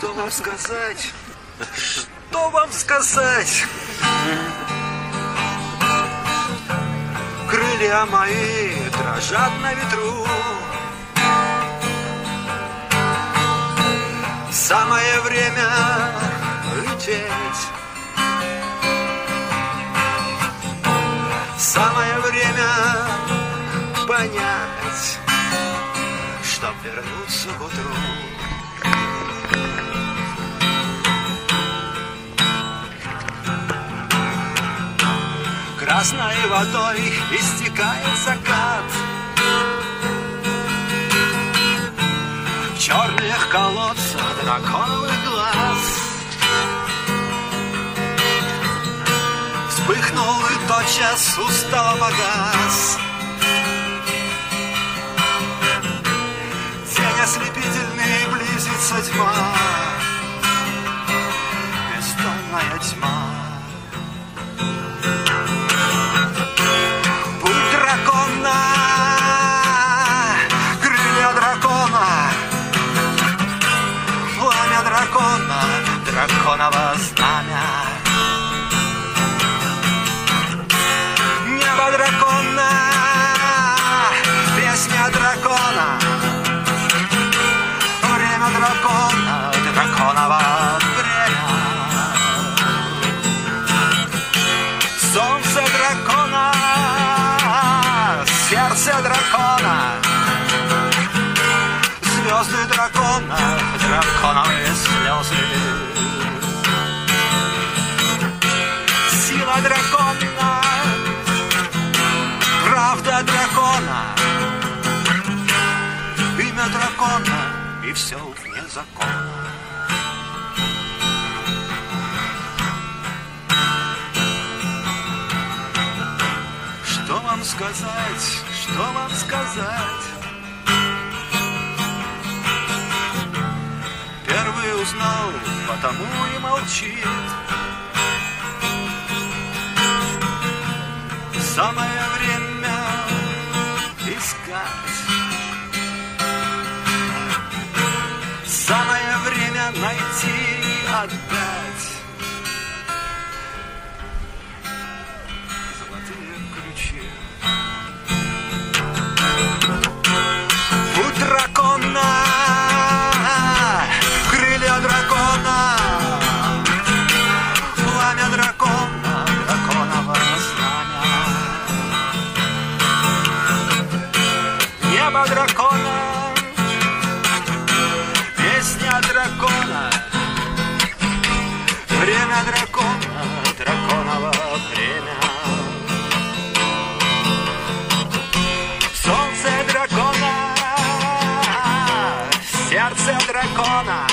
Что вам сказать? Что вам сказать? Крылья мои дрожат на ветру. Самое время лететь. Самое время понять, чтоб вернуться к утру. Красной водой истекает закат. В черных колодцах драконовых глаз вспыхнул и тотчас устало погас. День ослепительный, близится тьма, бездонная тьма. Путь дракона, крылья дракона, пламя дракона, драконово знамя. Небо дракона, песня дракона, время дракона, драконово время. Солнце дракона, сердце дракона, звезды дракона, драконовые слезы. Сила дракона, правда дракона, имя дракона, и все вне закона. Что вам сказать, что вам сказать? Первый узнал, потому и молчит. Самое время искать. Самое время найти и отдать золотые ключи. Путь дракона, крылья дракона, пламя дракона, драконово знамя. Небо дракона, песня дракона, время дракона, драконово время. Солнце дракона, сердце дракона,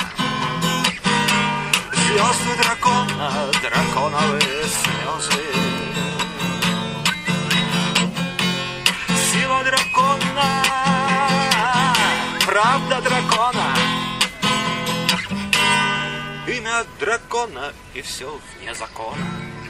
звезды дракона, драконовые слезы. Сила дракона, правда дракона, имя дракона, и все вне закона.